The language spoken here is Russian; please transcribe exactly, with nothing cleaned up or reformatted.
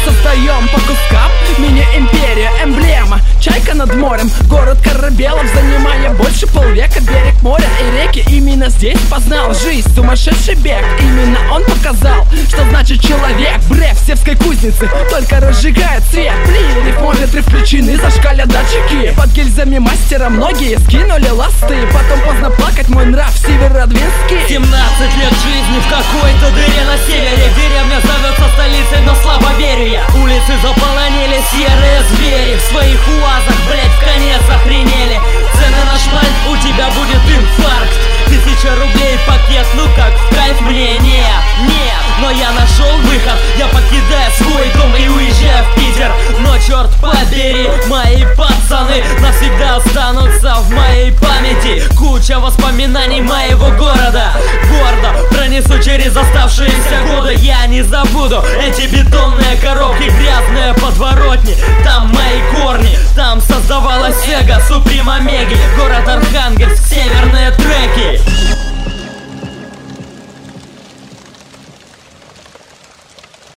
создаем по кускам. Мини-империя, эмблема, чайка над морем. Город корабелов, занимая больше полвека. Берег моря и реки, именно здесь познал жизнь сумасшедший бег. Именно он показал, что значит человек. Бреф севской кузницы только разжигает свет. При рифмометре включены, зашкалят датчики. Под гильзами мастера многие скинули ласты. Потом поздно плакать, мой нрав Северодвинский. Семнадцать лет жизни в какой-то дыре на севере. Деревня зовется столицей, но слабо верю я. Улицы заполонили серые звери. В своих уазах, блять, в конец охренели. Цены на шмаль, у тебя будет инфаркт. Тысяча рублей пакет, ну как в кайф мне? Нет, нет, но я нашел выход. Я покидаю свой дом и уезжаю в Питер. Но черт побери, мои пацаны навсегда останутся в моей памяти. Куча воспоминаний моего города. Гордо пронесу через оставшиеся годы. Я не забуду эти бетонные коробки, грязные подворотни. Там мои корни, там создавалась Сега, Суприма Меги. Город Архангельск, север